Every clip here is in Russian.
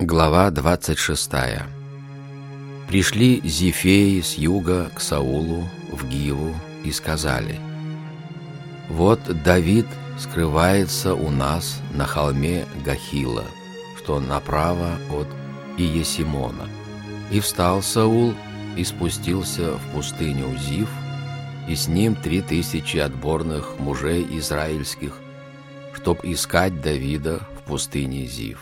Глава 26. Пришли зефеи с юга к Саулу в Гиву и сказали: «Вот Давид скрывается у нас на холме Гахила, что направо от Иесимона». И встал Саул и спустился в пустыню Зив, и с ним 3000 отборных мужей израильских, чтоб искать Давида в пустыне Зив.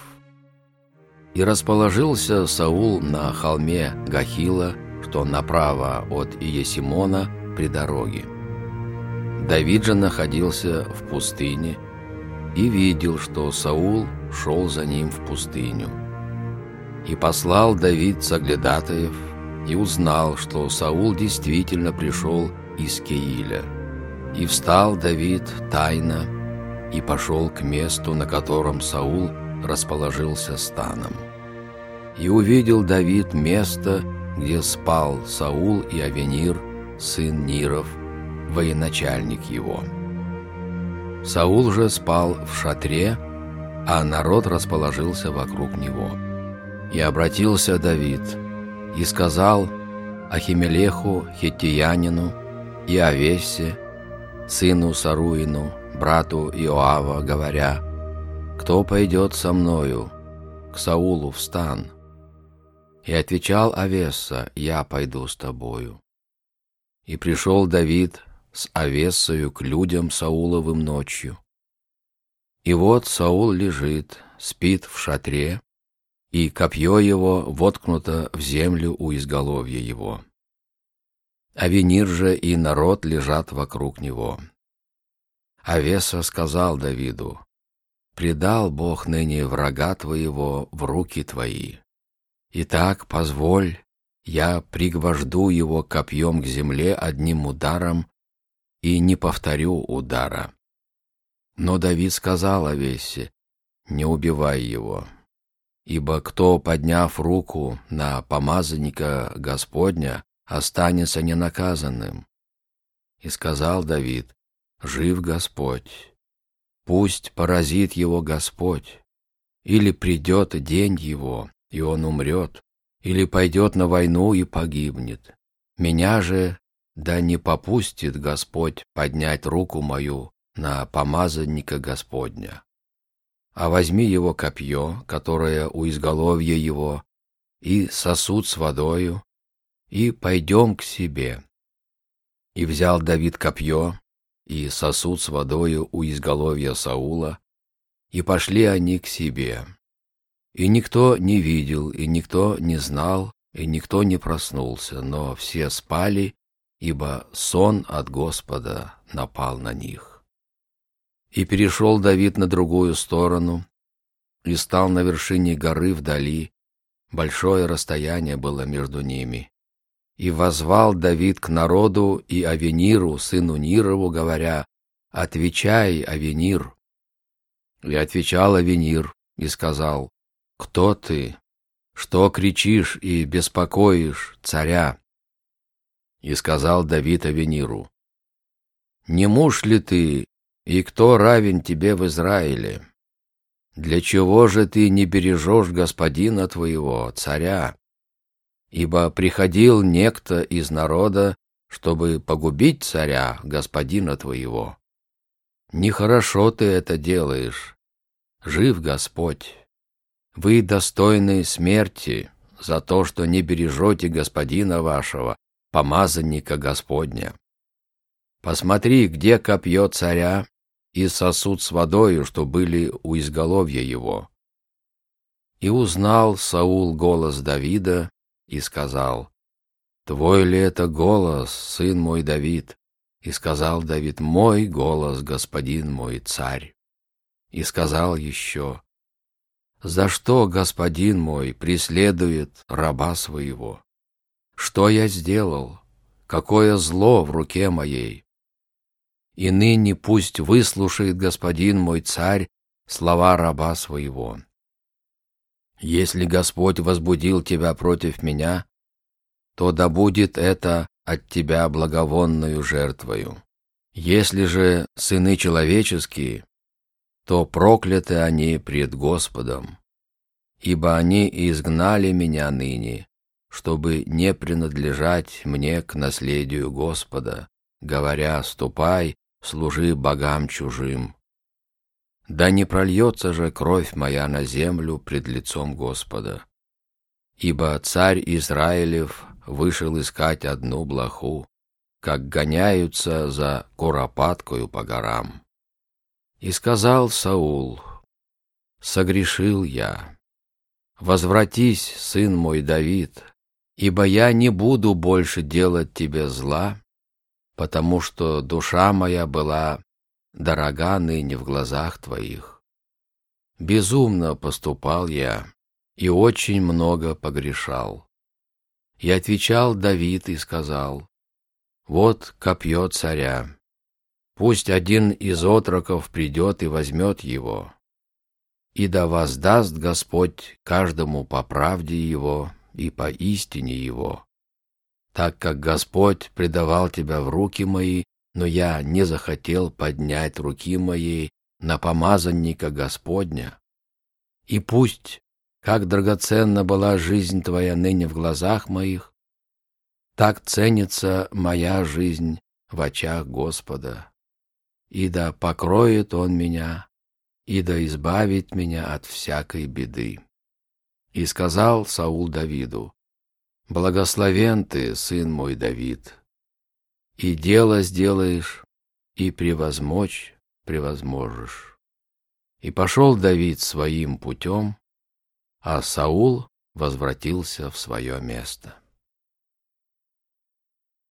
И расположился Саул на холме Гахила, что направо от Иесимона, при дороге. Давид же находился в пустыне и видел, что Саул шел за ним в пустыню. И послал Давид соглядатаев и узнал, что Саул действительно пришел из Кеиля. И встал Давид тайно и пошел к месту, на котором Саул расположился станом. И увидел Давид место, где спал Саул и Авенир, сын Ниров, военачальник его. Саул же спал в шатре, а народ расположился вокруг него. И обратился Давид и сказал Ахимелеху хиттиянину и Авесе, сыну Саруину, брату Иоава, говоря: «Кто пойдет со мною к Саулу в стан?» И отвечал Авеса: «Я пойду с тобою». И пришел Давид с Авесою к людям Сауловым ночью. И вот Саул лежит, спит в шатре, и копье его воткнуто в землю у изголовья его. Авенир же и народ лежат вокруг него. Авеса сказал Давиду: «Предал Бог ныне врага твоего в руки твои. Итак, позволь, я пригвожду его копьем к земле одним ударом и не повторю удара». Но Давид сказал Авесе: «Не убивай его, ибо кто, подняв руку на помазанника Господня, останется ненаказанным». И сказал Давид: «Жив Господь, пусть поразит его Господь, или придет день его, и он умрет, или пойдет на войну и погибнет. Меня же да не попустит Господь поднять руку мою на помазанника Господня. А возьми его копье, которое у изголовья его, и сосуд с водою, и пойдем к себе». И взял Давид копье и сосуд с водою у изголовья Саула, и пошли они к себе. И никто не видел, и никто не знал, и никто не проснулся, но все спали, ибо сон от Господа напал на них. И перешел Давид на другую сторону, и стал на вершине горы вдали, большое расстояние было между ними. И воззвал Давид к народу и Авениру, сыну Нирову, говоря: «Отвечай, Авенир». И отвечал Авенир и сказал: «Кто ты? Что кричишь и беспокоишь царя?» И сказал Давид Авениру: «Не муж ли ты, и кто равен тебе в Израиле? Для чего же ты не бережешь господина твоего, царя? Ибо приходил некто из народа, чтобы погубить царя, господина твоего. Нехорошо ты это делаешь. Жив Господь. Вы достойны смерти за то, что не бережете господина вашего, помазанника Господня. Посмотри, где копье царя и сосуд с водою, что были у изголовья его». И узнал Саул голос Давида и сказал: «Твой ли это голос, сын мой Давид?» И сказал Давид: «Мой голос, господин мой царь». И сказал еще: «За что господин мой преследует раба своего? Что я сделал? Какое зло в руке моей? И ныне пусть выслушает господин мой царь слова раба своего. Если Господь возбудил тебя против меня, то да будет это от тебя благовонною жертвою. Если же сыны человеческие, то прокляты они пред Господом. ибо они изгнали меня ныне, чтобы не принадлежать мне к наследию Господа, говоря: ступай, служи богам чужим. Да не прольется же кровь моя на землю пред лицом Господа. Ибо царь Израилев вышел искать одну блоху, как гоняются за куропаткою по горам. И сказал Саул: согрешил я. Возвратись, сын мой Давид, ибо я не буду больше делать тебе зла, потому что душа моя была дорога ныне в глазах твоих. Безумно поступал я и очень много погрешал. И отвечал Давид и сказал: вот копье царя, пусть один из отроков придет и возьмет его, и да воздаст Господь каждому по правде его и по истине его, так как Господь предавал тебя в руки мои, но я не захотел поднять руки моей на помазанника Господня. И пусть, как драгоценна была жизнь твоя ныне в глазах моих, так ценится моя жизнь в очах Господа. И да покроет Он меня, и да избавит меня от всякой беды. И сказал Саул Давиду: благословен ты, сын мой Давид, и дело сделаешь, и превозмочь превозможешь. И пошел Давид своим путем, а Саул возвратился в свое место.